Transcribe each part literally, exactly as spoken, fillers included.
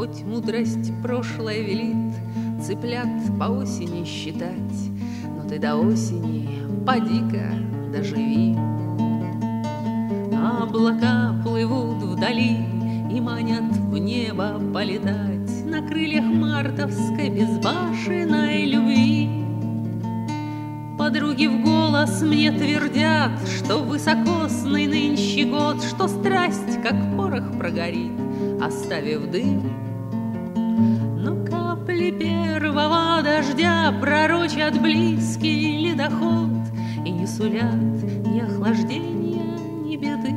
Хоть мудрость прошлое велит цыплят по осени считать, но ты до осени поди-ка доживи. Облака плывут вдали и манят в небо полетать на крыльях мартовской безбашенной любви. Подруги в голос мне твердят, что высокосный нынче год, что страсть, как порох, прогорит, оставив дым. Но капли первого дождя пророчат близкий ледоход и не сулят ни охлаждения, ни беды.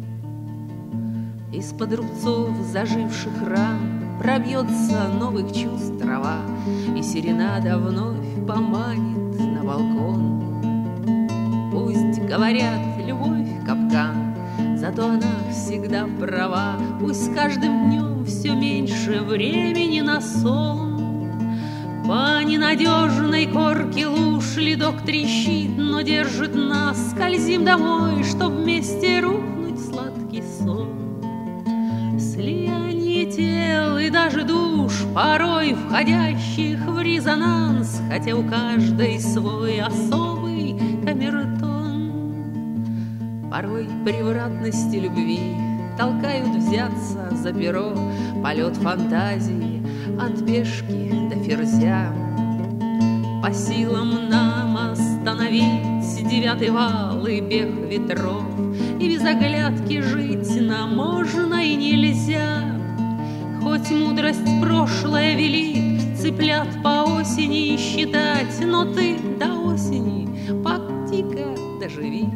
Из-под рубцов заживших ран пробьется новых чувств трава, и серенада вновь поманит на балкон. Пусть говорят, любовь капкан, зато она всегда права. Пусть с каждым днем все меньше времени на сон. По ненадежной корке луж ледок трещит, но держит нас. Скользим домой, чтоб вместе рухнуть в сладкий сон. Слияние тел и даже душ, порой входящих в резонанс, хотя у каждой свой особый камертон. Порой превратности любви толкают взяться за перо, полет фантазии от пешки до ферзя. По силам нам остановить девятый вал и бег ветров, и без оглядки жить нам можно и нельзя. Хоть мудрость прошлое велит цыплят по осени считать, но ты до осени поди-ка доживи.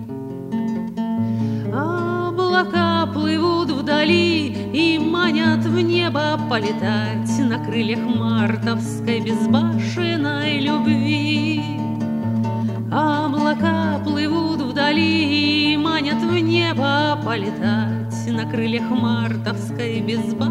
Облака плывут вдали и манят в небо полетать на крыльях мартовской безбашенной любви. Облака плывут вдали и манят в небо полетать на крыльях мартовской безбашенной